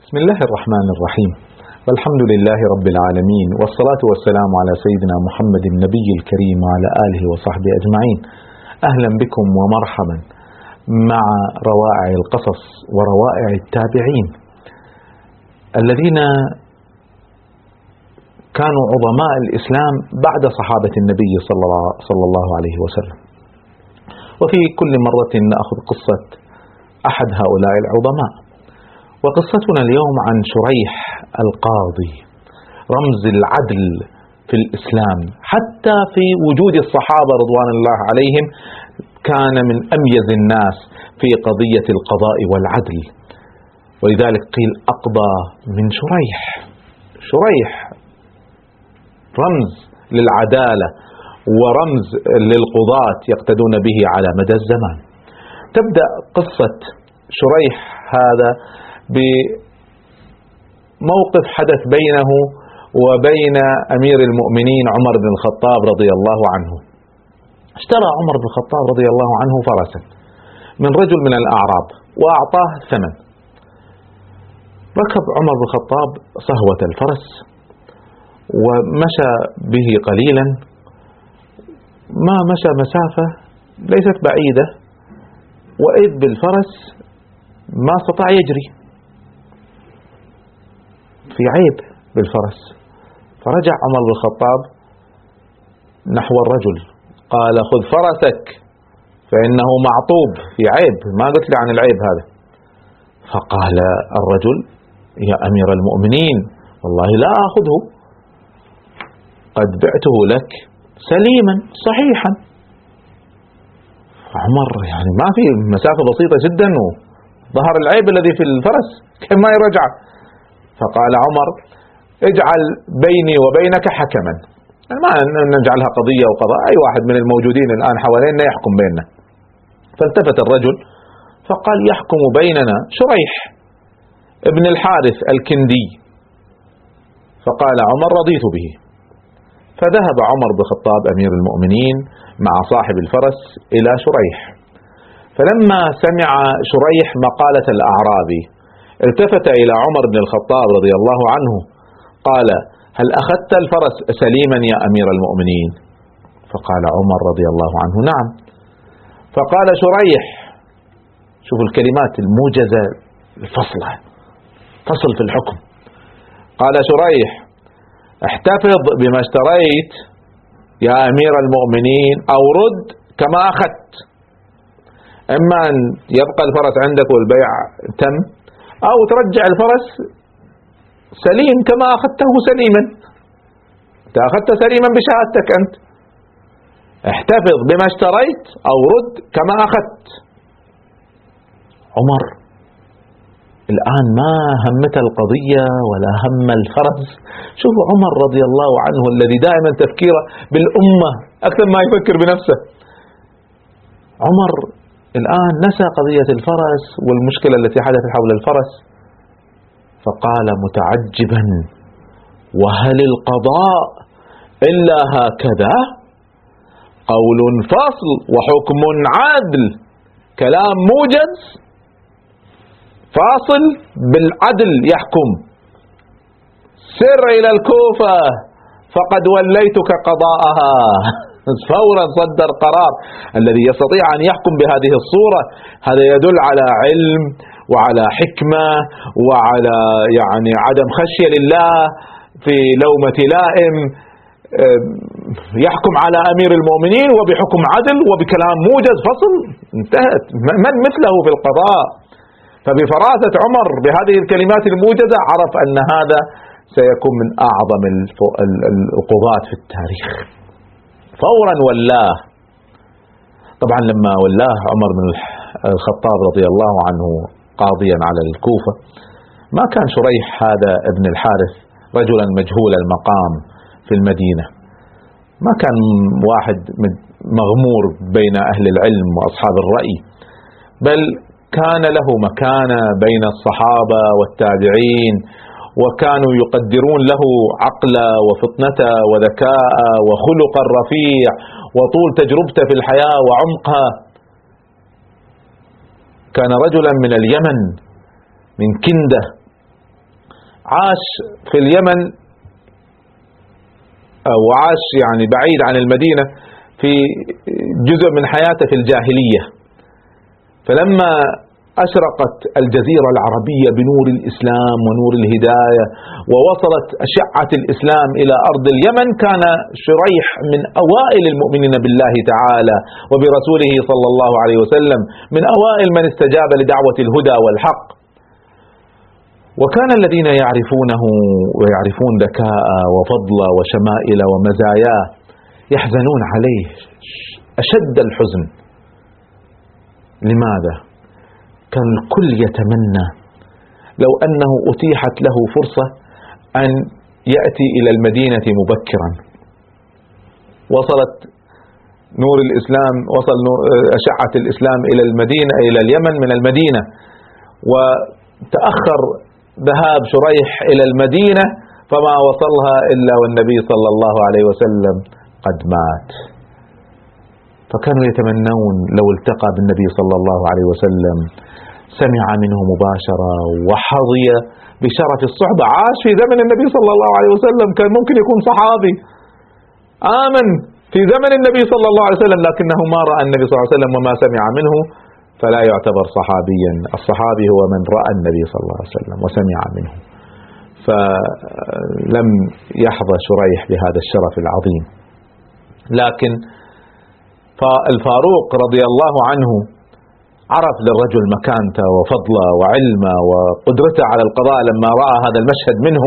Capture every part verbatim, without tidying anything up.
بسم الله الرحمن الرحيم، والحمد لله رب العالمين، والصلاة والسلام على سيدنا محمد النبي الكريم وعلى آله وصحبه أجمعين. أهلا بكم ومرحبا مع روائع القصص وروائع التابعين الذين كانوا عظماء الإسلام بعد صحابة النبي صلى الله عليه وسلم. وفي كل مرة نأخذ قصة أحد هؤلاء العظماء، وقصتنا اليوم عن شريح القاضي، رمز العدل في الإسلام. حتى في وجود الصحابة رضوان الله عليهم كان من أميز الناس في قضية القضاء والعدل، ولذلك قيل أقضى من شريح. شريح رمز للعدالة ورمز للقضاة يقتدون به على مدى الزمان. تبدأ قصة شريح هذا بموقف حدث بينه وبين أمير المؤمنين عمر بن الخطاب رضي الله عنه. اشترى عمر بن الخطاب رضي الله عنه فرسا من رجل من الأعراب وأعطاه ثمن. ركب عمر بن الخطاب صهوة الفرس ومشى به قليلا، ما مشى مسافة ليست بعيدة وإذ بالفرس ما استطاع يجري، في عيب بالفرس. فرجع عمر بن الخطاب نحو الرجل قال: خذ فرسك فإنه معطوب، في عيب، ما قلت لي عن العيب هذا. فقال الرجل: يا أمير المؤمنين والله لا أخذه، قد بعته لك سليما صحيحا. عمر يعني ما في مسافة بسيطة جدا وظهر العيب الذي في الفرس، كيف ما يرجع؟ فقال عمر: اجعل بيني وبينك حكما، ما نجعلها قضية وقضاء، أي واحد من الموجودين الآن حوالينا يحكم بيننا. فالتفت الرجل فقال: يحكم بيننا شريح ابن الحارث الكندي. فقال عمر: رضيت به. فذهب عمر بن الخطاب أمير المؤمنين مع صاحب الفرس إلى شريح. فلما سمع شريح مقالة الأعرابي التفت إلى عمر بن الخطاب رضي الله عنه قال: هل أخذت الفرس سليما يا أمير المؤمنين؟ فقال عمر رضي الله عنه: نعم. فقال شريح، شوفوا الكلمات الموجزة الفصلة، فصل في الحكم. قال شريح: احتفظ بما اشتريت يا أمير المؤمنين أو رد كما أخذت، إما أن يبقى الفرس عندك والبيع تم، أو ترجع الفرس سليم كما أخذته سليما. أنت أخذت سليما بشهادتك أنت، احتفظ بما اشتريت أو رد كما أخذت. عمر الآن ما همت القضية ولا هم الفرس. شوفوا عمر رضي الله عنه الذي دائما تفكيره بالأمة أكثر ما يفكر بنفسه. عمر الآن نسى قضية الفرس والمشكلة التي حدثت حول الفرس، فقال متعجبا: وهل القضاء إلا هكذا؟ قول فصل وحكم عدل، كلام موجز فاصل بالعدل يحكم. سر إلى الكوفة فقد وليتك قضاءها. فورا صدر قرار. الذي يستطيع أن يحكم بهذه الصورة هذا يدل على علم وعلى حكمة وعلى يعني عدم خشية لله في لومة لائم. يحكم على أمير المؤمنين وبحكم عدل وبكلام موجز فصل، انتهت. من مثله في القضاء؟ فبفراسة عمر بهذه الكلمات الموجزة عرف أن هذا سيكون من أعظم القضاة في التاريخ. فورا ولاه. طبعا لما ولاه عمر بن الخطاب رضي الله عنه قاضيا على الكوفة، ما كان شريح هذا ابن الحارث رجلا مجهول المقام في المدينة، ما كان واحد مغمور بين أهل العلم وأصحاب الرأي، بل كان له مكانة بين الصحابة والتابعين، وكانوا يقدرون له عقله وفطنته وذكاءه وخلقا رفيع وطول تجربته في الحياة وعمقها. كان رجلا من اليمن من كندة عاش في اليمن أو عاش يعني بعيد عن المدينة في جزء من حياته في الجاهلية. فلما أشرقت الجزيرة العربية بنور الإسلام ونور الهداية ووصلت أشعة الإسلام إلى أرض اليمن، كان شريح من أوائل المؤمنين بالله تعالى وبرسوله صلى الله عليه وسلم، من أوائل من استجاب لدعوة الهدى والحق. وكان الذين يعرفونه ويعرفون ذكاء وفضل وشمائل ومزاياه يحزنون عليه أشد الحزن. لماذا؟ كان الكل يتمنى لو أنه أتيحت له فرصة أن يأتي إلى المدينة مبكرا. وصلت نور الإسلام، وصل أشعة الإسلام إلى المدينة، إلى اليمن من المدينة، وتأخر ذهاب شريح إلى المدينة فما وصلها إلا والنبي صلى الله عليه وسلم قد مات. فكانوا يتمنون لو التقى بالنبي صلى الله عليه وسلم، سمع منه مباشرة وحظي بشرف الصحبة. عاش في زمن النبي صلى الله عليه وسلم، كان ممكن يكون صحابي آمن في زمن النبي صلى الله عليه وسلم، لكنه ما رأى النبي صلى الله عليه وسلم وما سمع منه، فلا يعتبر صحابيا. الصحابي هو من رأى النبي صلى الله عليه وسلم وسمع منه. فلم يحظى شريح بهذا الشرف العظيم. لكن الفاروق رضي الله عنه عرف للرجل مكانته وفضله وعلمه وقدرته على القضاء لما رأى هذا المشهد منه،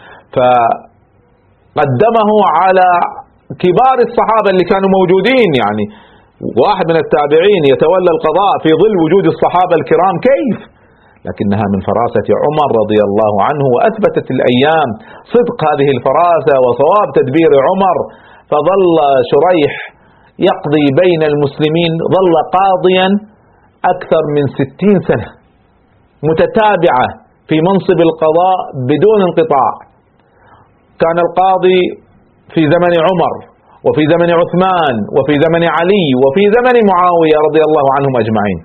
فقدمه على كبار الصحابة اللي كانوا موجودين. يعني واحد من التابعين يتولى القضاء في ظل وجود الصحابة الكرام، كيف؟ لكنها من فراسة عمر رضي الله عنه، وأثبتت الأيام صدق هذه الفراسة وصواب تدبير عمر. فظل شريح يقضي بين المسلمين، ظل قاضيا أكثر من ستين سنة متتابعة في منصب القضاء بدون انقطاع. كان القاضي في زمن عمر وفي زمن عثمان وفي زمن علي وفي زمن معاوية رضي الله عنهم أجمعين.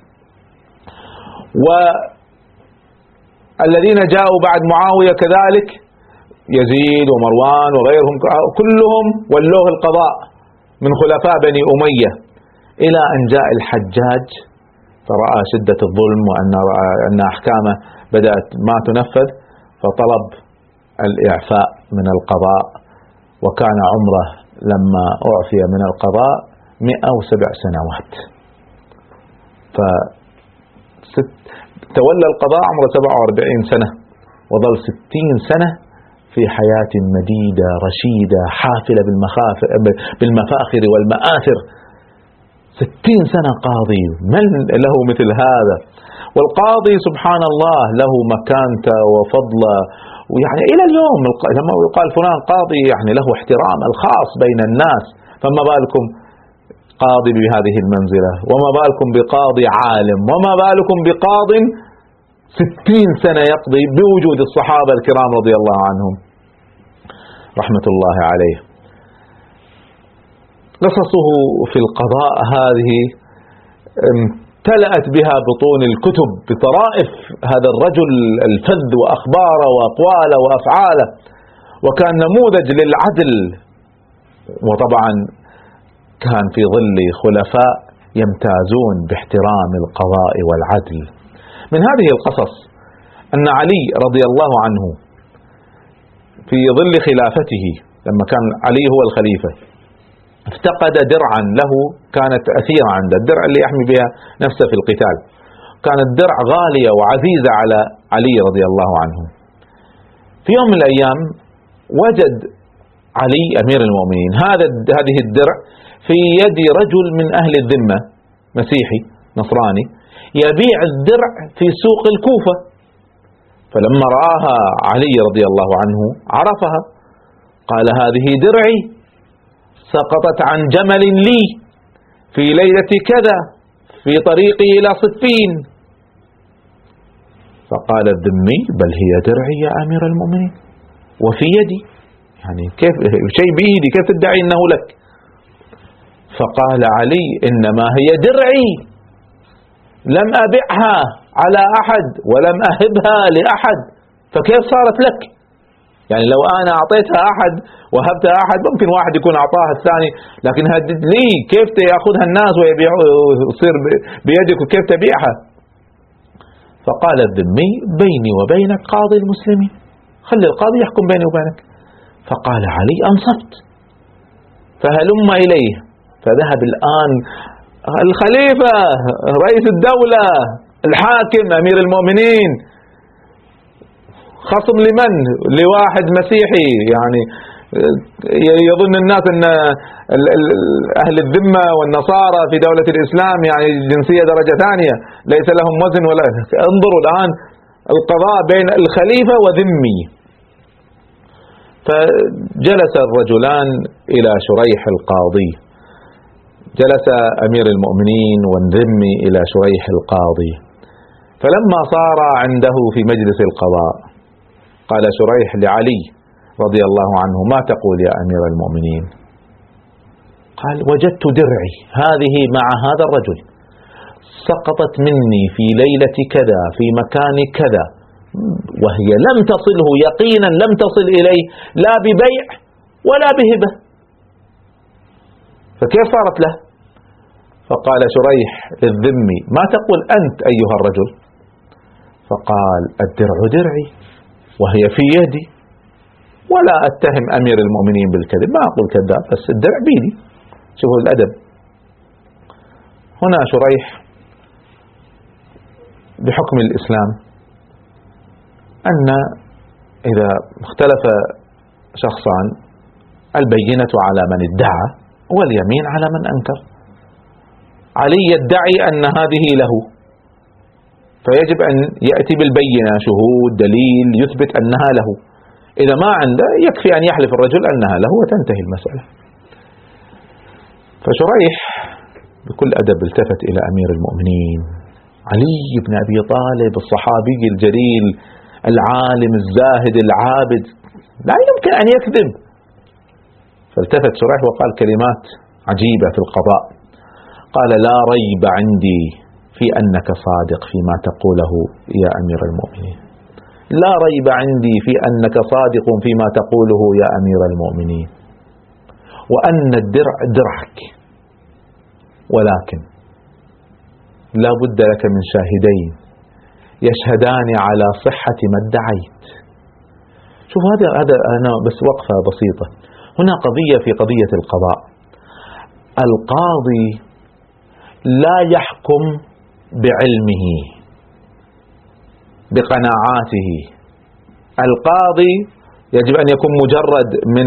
والذين جاءوا بعد معاوية كذلك، يزيد ومروان وغيرهم، كلهم ولوه القضاء من خلفاء بني أمية، إلى أن جاء الحجاج فرأى شدة الظلم وأن أن أحكامه بدأت ما تنفذ، فطلب الإعفاء من القضاء. وكان عمره لما أعفي من القضاء مئة وسبع سنوات. فتولى القضاء عمره سبعة وأربعين سنة، وظل ستين سنة في حياة مديدة رشيدة حافلة بالمفاخر والمآثر. ستين سنة قاضي، من له مثل هذا؟ والقاضي سبحان الله له مكانته وفضله، ويعني إلى اليوم لما يقال فلان قاضي يعني له احترام الخاص بين الناس، فما بالكم قاضي بهذه المنزلة، وما بالكم بقاضي عالم، وما بالكم بقاض ستين سنة يقضي بوجود الصحابة الكرام رضي الله عنهم رحمة الله عليه. قصصه في القضاء هذه امتلأت بها بطون الكتب بطرائف هذا الرجل الفذ وأخباره وأقواله وأفعاله، وكان نموذج للعدل. وطبعا كان في ظل خلفاء يمتازون باحترام القضاء والعدل. من هذه القصص أن علي رضي الله عنه في ظل خلافته، لما كان علي هو الخليفة، افتقد درعا له كانت أثيرة عنده، الدرع اللي يحمي بها نفسه في القتال. كانت درع غالية وعزيزة على علي رضي الله عنه. في يوم من الأيام وجد علي أمير المؤمنين هذا هذه الدرع في يد رجل من أهل الذمة مسيحي نصراني يبيع الدرع في سوق الكوفة. فلما رآها علي رضي الله عنه عرفها، قال هذه درعي سقطت عن جمل لي في ليلة كذا في طريقي إلى صفين. فقال الذمي بل هي درعي يا أمير المؤمنين وفي يدي، يعني كيف شيء بيدي كيف تدعي أنه لك؟ فقال علي إنما هي درعي، لم أبعها على أحد ولم أهبها لأحد، فكيف صارت لك؟ يعني لو أنا أعطيتها أحد وهبتها أحد ممكن واحد يكون أعطاها الثاني، لكن هدد لي كيف يأخذها الناس ويبيعوا ويصير بيدك وكيف تبيعها؟ فقال الذمي بيني وبينك قاضي المسلمين، خلي القاضي يحكم بيني وبينك. فقال علي أنصفت، فهلم إليه. فذهب الآن الخليفة رئيس الدولة الحاكم أمير المؤمنين، خصم لمن؟ لواحد مسيحي، يعني يظن الناس أن أهل الذمة والنصارى في دولة الإسلام يعني جنسية درجة ثانية ليس لهم وزن ولا. انظروا الآن القضاء بين الخليفة وذمي. فجلس الرجلان إلى شريح القاضي، جلس أمير المؤمنين والذمي إلى شريح القاضي. فلما صار عنده في مجلس القضاء قال شريح لعلي رضي الله عنه ما تقول يا أمير المؤمنين؟ قال وجدت درعي هذه مع هذا الرجل، سقطت مني في ليلة كذا في مكان كذا، وهي لم تصله يقينا، لم تصل إليه لا ببيع ولا بهبة، فكيف صارت له؟ فقال شريح للذمي ما تقول أنت أيها الرجل؟ فقال الدرع درعي وهي في يدي، ولا أتهم أمير المؤمنين بالكذب، ما أقول كذاب، بس الدرع بيدي. شوفوا الأدب. هنا شريح بحكم الإسلام أن إذا اختلف شخصان البينة على من ادعى واليمين على من أنكر. علي يدعي أن هذه له، فيجب أن يأتي بالبينة، شهود، دليل يثبت أنها له. إذا ما عنده يكفي أن يحلف الرجل أنها له وتنتهي المسألة. فشريح بكل أدب التفت إلى أمير المؤمنين علي بن أبي طالب الصحابي الجليل العالم الزاهد العابد، لا يمكن أن يكذب. فالتفت شريح وقال كلمات عجيبة في القضاء، قال لا ريب عندي في أنك صادق فيما تقوله يا أمير المؤمنين، لا ريب عندي في أنك صادق فيما تقوله يا أمير المؤمنين، وأن الدرع درعك، ولكن لا بد لك من شاهدين يشهدان على صحة ما ادعيت. شوف هذا هذا أنا بس وقفة بسيطة. هنا قضية في قضية القضاء، القاضي لا يحكم بعلمه بقناعاته، القاضي يجب أن يكون مجرد من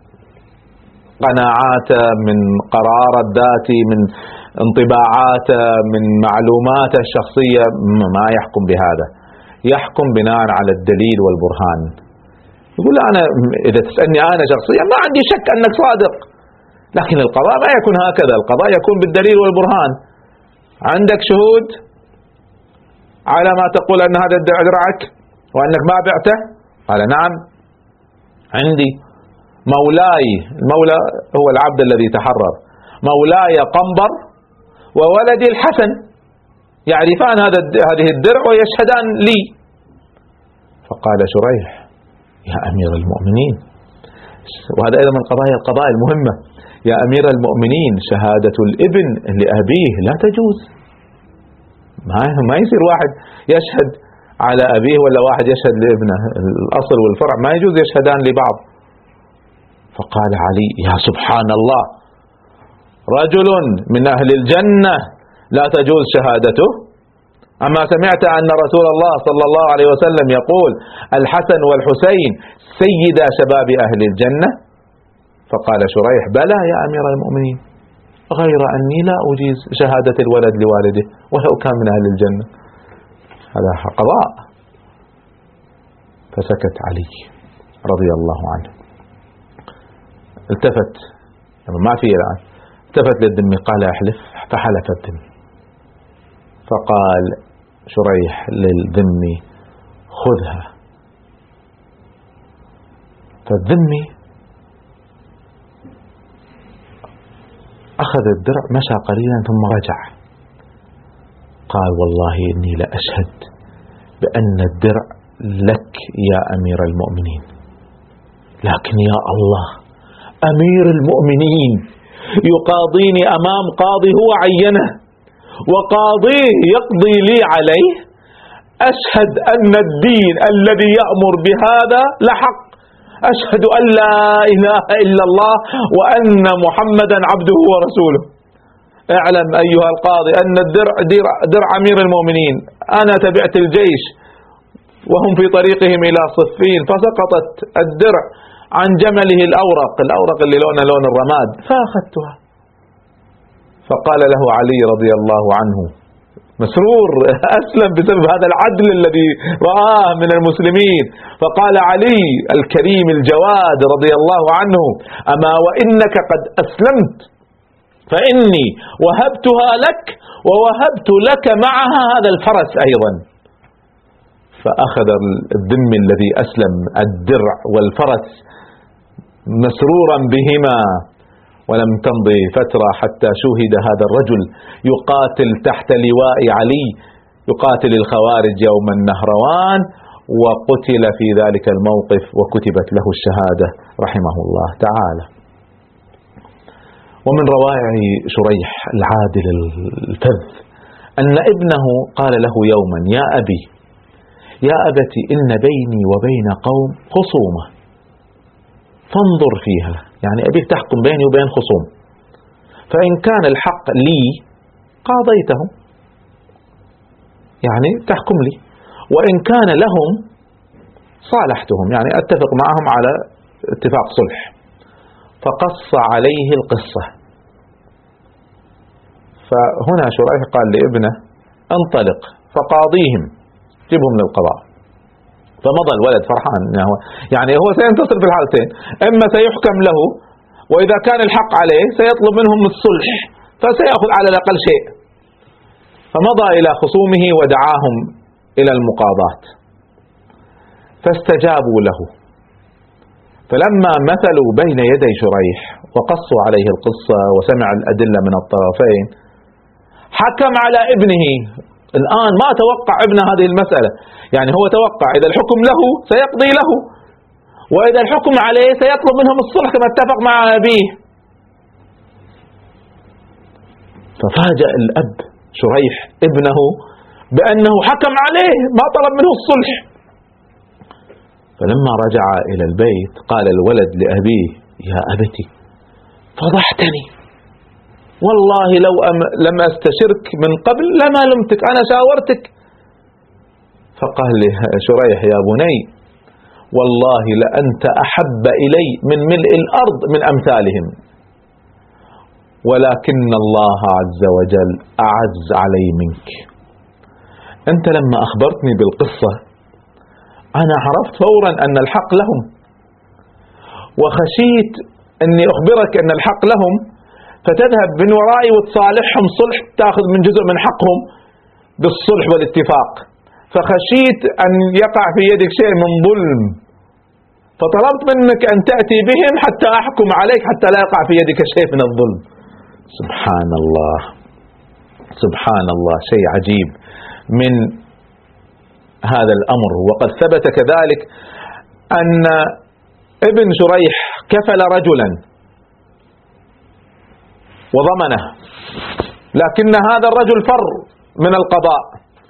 قناعاته، من قرار الذاتي، من انطباعاته، من معلوماته الشخصية، ما يحكم بهذا، يحكم بناء على الدليل والبرهان. يقول أنا إذا تسألني أنا شخصيا ما عندي شك أنك صادق، لكن القضاء ما يكون هكذا، القضاء يكون بالدليل والبرهان. عندك شهود على ما تقول أن هذا درعك وأنك ما بعته؟ قال نعم عندي. مولاي، المولى هو العبد الذي تحرر، مولاي قنبر وولدي الحسن يعرفان هذا هذه الدرع ويشهدان لي. فقال شريح يا أمير المؤمنين، وهذا أيضا من قضايا القضاء المهمة، يا أمير المؤمنين شهادة الابن لأبيه لا تجوز. ما ما يصير واحد يشهد على أبيه ولا واحد يشهد لابنه، الأصل والفرع ما يجوز يشهدان لبعض. فقال علي يا سبحان الله، رجل من أهل الجنة لا تجوز شهادته؟ أما سمعت أن رسول الله صلى الله عليه وسلم يقول الحسن والحسين سيدا شباب أهل الجنة؟ فقال شريح بلى يا أمير المؤمنين، غير أني لا أجيز شهادة الولد لوالده ولو كان من أهل الجنة، هذا قضاء. فسكت علي رضي الله عنه. التفت ما في الآن، التفت للذمي قال احلف، فحلف الذمي. فقال شريح للذمي خذها. فالذمي أخذ الدرع مشى قليلا ثم رجع قال والله إني لأشهد بأن الدرع لك يا أمير المؤمنين، لكن يا الله، أمير المؤمنين يقاضيني أمام قاضي هو عينه، وقاضيه يقضي لي عليه، أشهد أن الدين الذي يأمر بهذا لحق، أشهد أن لا إله إلا الله وأن محمدا عبده ورسوله. اعلم أيها القاضي أن الدرع درع أمير المؤمنين، أنا تبعت الجيش وهم في طريقهم إلى صفين، فسقطت الدرع عن جمله الأورق، الأورق اللي لونه لون الرماد، فأخذتها. فقال له علي رضي الله عنه مسرور، أسلم بسبب هذا العدل الذي رآه من المسلمين، فقال علي الكريم الجواد رضي الله عنه: أما وإنك قد أسلمت فإني وهبتها لك ووهبت لك معها هذا الفرس أيضا. فأخذ الذم الذي أسلم الدرع والفرس مسرورا بهما. ولم تمضي فترة حتى شوهد هذا الرجل يقاتل تحت لواء علي، يقاتل الخوارج يوم النهروان، وقتل في ذلك الموقف وكتبت له الشهادة رحمه الله تعالى. ومن روائع شريح العادل الفذ أن ابنه قال له يوما: يا أبي يا أبت إن بيني وبين قوم خصومة فانظر فيها، يعني أبيك تحكم بيني وبين خصوم، فإن كان الحق لي قاضيتهم، يعني تحكم لي، وإن كان لهم صالحتهم، يعني أتفق معهم على اتفاق صلح. فقص عليه القصة. فهنا شريح قال لابنه: انطلق فقاضيهم، جيبهم للقضاء. فمضى الولد فرحان، يعني هو سينتصر في الحالتين، إما سيحكم له، وإذا كان الحق عليه سيطلب منهم الصلح فسيأخذ على الأقل شيء. فمضى إلى خصومه ودعاهم إلى المقاضاة فاستجابوا له. فلما مثلوا بين يدي شريح وقصوا عليه القصة وسمع الأدلة من الطرفين، حكم على ابنه. الآن ما توقع ابن هذه المسألة، يعني هو توقع إذا الحكم له سيقضي له، وإذا الحكم عليه سيطلب منهم الصلح كما اتفق مع أبيه. ففاجأ الأب شريح ابنه بأنه حكم عليه، ما طلب منه الصلح. فلما رجع إلى البيت قال الولد لأبيه: يا أبتي فضحتني، والله لو لم أستشرك من قبل لما لمتك، أنا شاورتك. فقال لي شريح: يا بني والله لأنت أحب إلي من ملء الأرض من أمثالهم، ولكن الله عز وجل أعز علي منك. أنت لما أخبرتني بالقصة أنا عرفت فورا أن الحق لهم، وخشيت أني أخبرك أن الحق لهم فتذهب من ورائي وتصالحهم صلح، تأخذ من جزء من حقهم بالصلح والاتفاق، فخشيت أن يقع في يدك شيء من ظلم، فطلبت منك أن تأتي بهم حتى أحكم عليك حتى لا يقع في يدك شيء من الظلم. سبحان الله سبحان الله، شيء عجيب من هذا الأمر. وقد ثبت كذلك أن ابن شريح كفل رجلا وضمنه، لكن هذا الرجل فر من القضاء،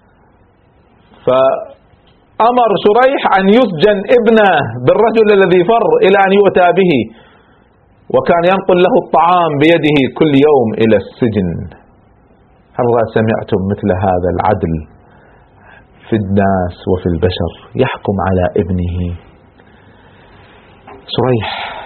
فأمر شريح أن يسجن ابنه بالرجل الذي فر إلى أن يؤتى به، وكان ينقل له الطعام بيده كل يوم إلى السجن. هل سمعتم مثل هذا العدل في الناس وفي البشر؟ يحكم على ابنه. شريح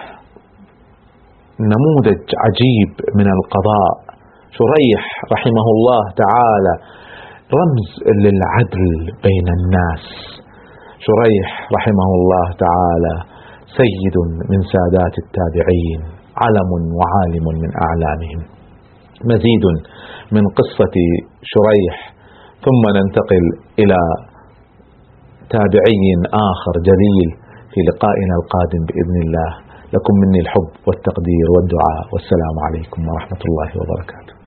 نموذج عجيب من القضاء. شريح رحمه الله تعالى رمز للعدل بين الناس. شريح رحمه الله تعالى سيد من سادات التابعين، علم وعالم من أعلامهم. مزيد من قصة شريح ثم ننتقل إلى تابعي آخر جليل في لقائنا القادم بإذن الله. لكم مني الحب والتقدير والدعاء، والسلام عليكم ورحمة الله وبركاته.